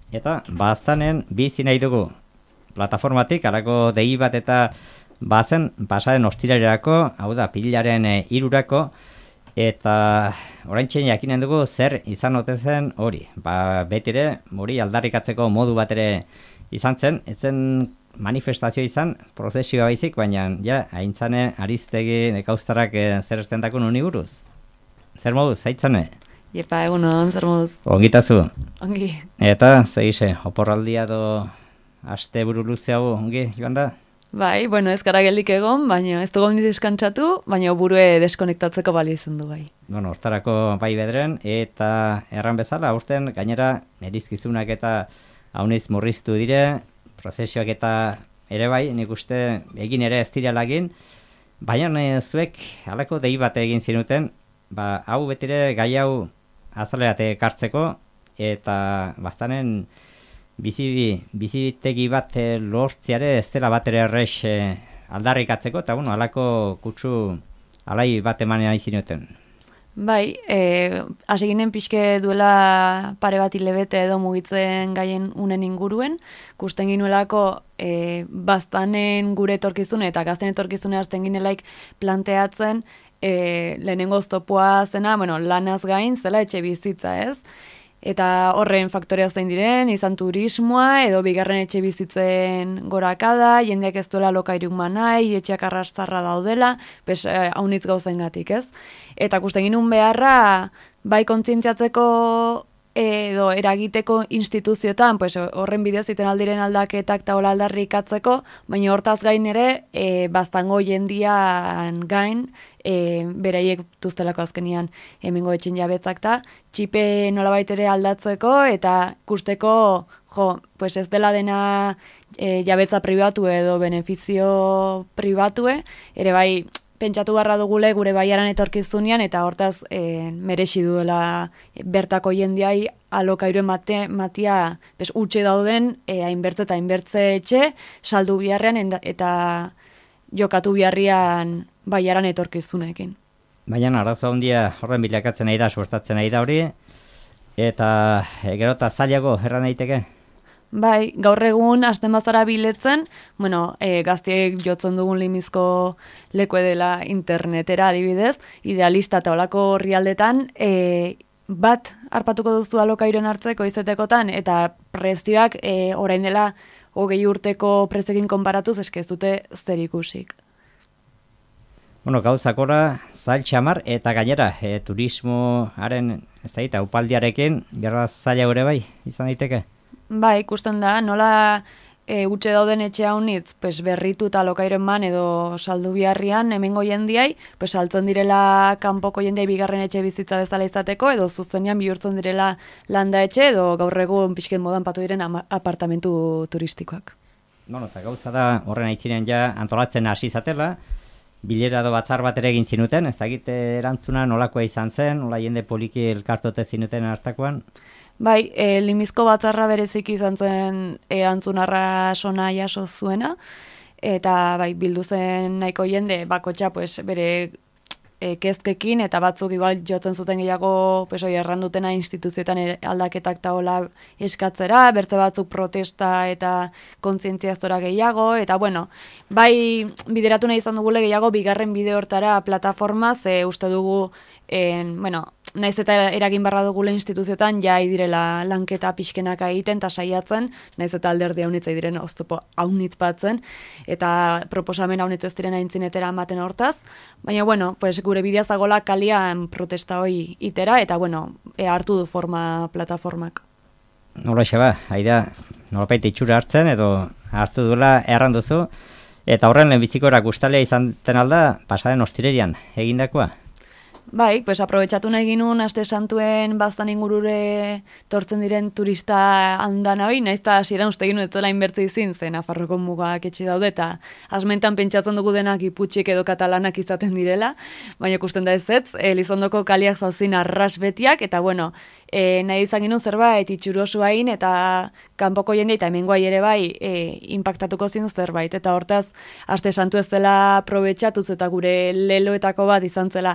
Eta baztanen bizi nahi dugu plataformatik, alako dei bat eta bazen pasaren ostiralerako, hau da, pilaren 3-rako, eta oraintxe jakinen dugu zer izan ote zen hori. Betire, hori aldarrikatzeko modu bat ere izan zen, etzen manifestazio izan, prozesioa baizik, baina ja, aintzane, Ariztegi, Nekauztarrak zer estendakun honi buruz. Zer moduz, zaitzane? Jepa, egunon, zer moduz? Ongitazu. Ongi. Eta, zegize, oporraldia do aste buru luze hau, ongi, joan da? Bai, bueno, ez gara geldik egon, baina ez dugu deskantzatu, baina burue deskonektatzeko bali izan du bai. Bueno, hortarako bai bedren, eta erran bezala, aurten gainera erizkizunak eta hauniz murriztu dire, prozesioak eta ere bai, nik uste egin ere ez direlagin, baina zuek halako dei bat egin zinuten, hau betire gai hau azalerate ekartzeko, eta bastanen bizitegi bat lortziare ez dela bat ere errex aldarrikatzeko, eta bueno, halako kutsu alai bat emanean izinuten. Bai, hasi ginen pixke duela pare bat hilabete edo mugitzen gaien unen inguruen, kusten ginuelako baztanen gure etorkizune eta gazten etorkizune hasten ginelaik planteatzen lehenengo oztopoa zena, lanaz gain zela etxe bizitza, ez? Eta horren faktorea zein diren, izan turismoa edo bigarren etxe bizitzen gorakada, jendeak ez duela lokairuk manai, etxeak arrastarra daudela, haunitz gauzengatik, ez? Eta kusten ginun beharra, bai kontzientziatzeko edo eragiteko instituzioetan, horren bidez iten aldiren aldaketak eta hola aldarrikatzeko, baina hortaz gain ere, baztango jendian gain, beraiek tuztelako azkenian hemengo etxen jabetzak ta, txipe nolabait ere aldatzeko eta kusteko, ez dela dena jabetza pribatu edo benefizio pribatue, ere bai, pentsatu barra dugule gure baiaran etorkizunean eta hortaz merexi duela bertako jendiai alokairu matia utxe dauden hainbertze eta hainbertze etxe saldu biharrean eta jokatu biharrian baiaran etorkizunekin. Baina arazo handia horren bilakatzen nahi da, suertatzen nahi da hori, eta gero eta zailago erran daiteke? Bai, gaur egun hasten bazara biletzen, gaztiek jotzen dugun limizko leku dela internetera adibidez, idealista eta olako herrialdetan, bat harpatuko duzu alokairoen hartzeko izetekotan, eta prezioak orain dela 20 urteko prezioekin konparatuz eske ez dute zer ikusik. Gauzakora, zail txamar, eta gainera, turismoaren, ez da, upaldiarekin, berra zaila gure bai, izan daiteke? Bai, ikusten da, nola utxe dauden etxe haunitz, berritu eta lokairen man edo saldu biharrian, hemengo jendiai, saltzen direla kanpoko jendiai bigarren etxe bizitza bezala izateko, edo zuzenean bihurtzen direla landa etxe, edo gaur egun pixken modan patu diren apartamentu turistikoak. Eta gauza da, horren aitzinen ja antolatzen hasi izatela, bilera do batzar bat ere egin zinuten, ez da egite erantzuna nolakoa izan zen, nola jende poliki elkartote zinuten hartakoan? Bai, limizko batzarra bereziki izan zen erantzunarra sona jaso zuena, eta bai, bildu zen nahiko jende, bakotxa, bere kezkekin, eta batzuk igual jotzen zuten gehiago, errandutena instituzioetan aldaketak eta hola eskatzera, bertze batzuk protesta eta kontzientziazora gehiago, eta bai, bideratu nahi izan dugule gehiago, bigarren bide hortara plataforma, ze uste dugu, naiz eta eragin barra dugule instituzioetan, ja direla lanketa pixkenak egiten, eta saiatzen, naiz eta alderdi haunitza diren oztopo haunitz batzen, eta proposamen haunitz ez diren aintzinetera ematen hortaz, baina, gure bidea zagola kalian protesta hoi itera, eta, hartu du forma plataformak. Nola xeba, haida, nolapait itxura hartzen, edo hartu duela erranduzu, eta horren lehenbizikora gustalea izan alda, pasaren ostirerian egindakoa? Bai, aprobetxatu nahi ginun, aste santuen baztan ingurure tortzen diren turista handan hori, nahiz eta hasieran uste ginu etzela inbertze izin, zen Nafarroko mugak etxe daude, eta asmentan pentsatzen dugu denak iputxik edo katalanak izaten direla, baina ikusten da ez, Elizondoko kaliak zauzin arras betiak, eta nahi izan ginu zerbait itxurosu hain, eta kanpoko jende eta hemengoai ere bai inpaktatuko zin zerbait, eta hortaz aste santu ez zela aprobetxatuz eta gure leloetako bat izan zela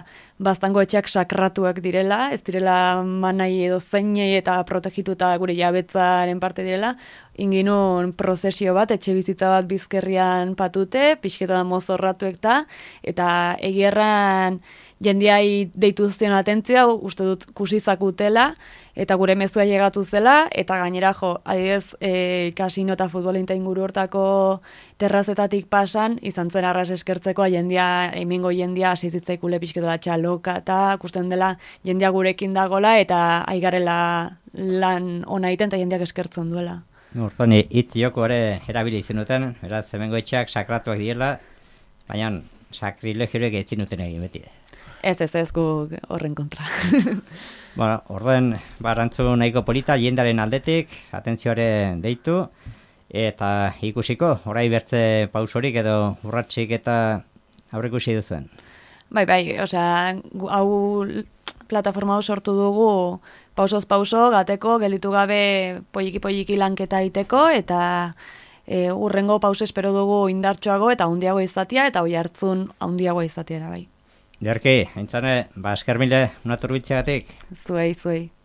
baztango etxeak sakratuak direla, ez direla manai edo zeinei eta protegituta gure jabetzaren parte direla, inginun prozesio bat, etxe bizitza bat bizkerrian patute, pixketan mozorratuek eta egierran jendiai deitu zion atentzia, uste dut kusizakutela, eta gure mezua llegatu zela, eta gainera adidez, kasino eta futbolinta inguru hortako terrazetatik pasan, izan zen arras eskertzeko, hemengo jendia asizitzaikule pixketola txaloka, eta kusten dela jendia gurekin dagola, eta aigarela lan ona egiten, eta jendiak eskertzen duela. Orduan, hitz joko ere erabili zenuten, beraz, hemengo etxeak sakratuak direla, baina sakrilegioek ez zinuten egin beti. Ez gu horren kontra. Bueno, orduan, barantzu nahiko polita, jendaren aldetik, atentzioare deitu, eta ikusiko, orai bertze pausorik edo urratxik eta aurrekusi duzuen. Bai, osea, hau plataforma hau sortu dugu pausoz pauso, gateko, gelitu gabe poliki lanketa iteko, eta urrengo pauso espero dugu indartsuago eta handiago izatea, eta hoi hartzun handiago izatea bai. Derki, haintzane, eskermile, unatur bitxegatik. Zuei.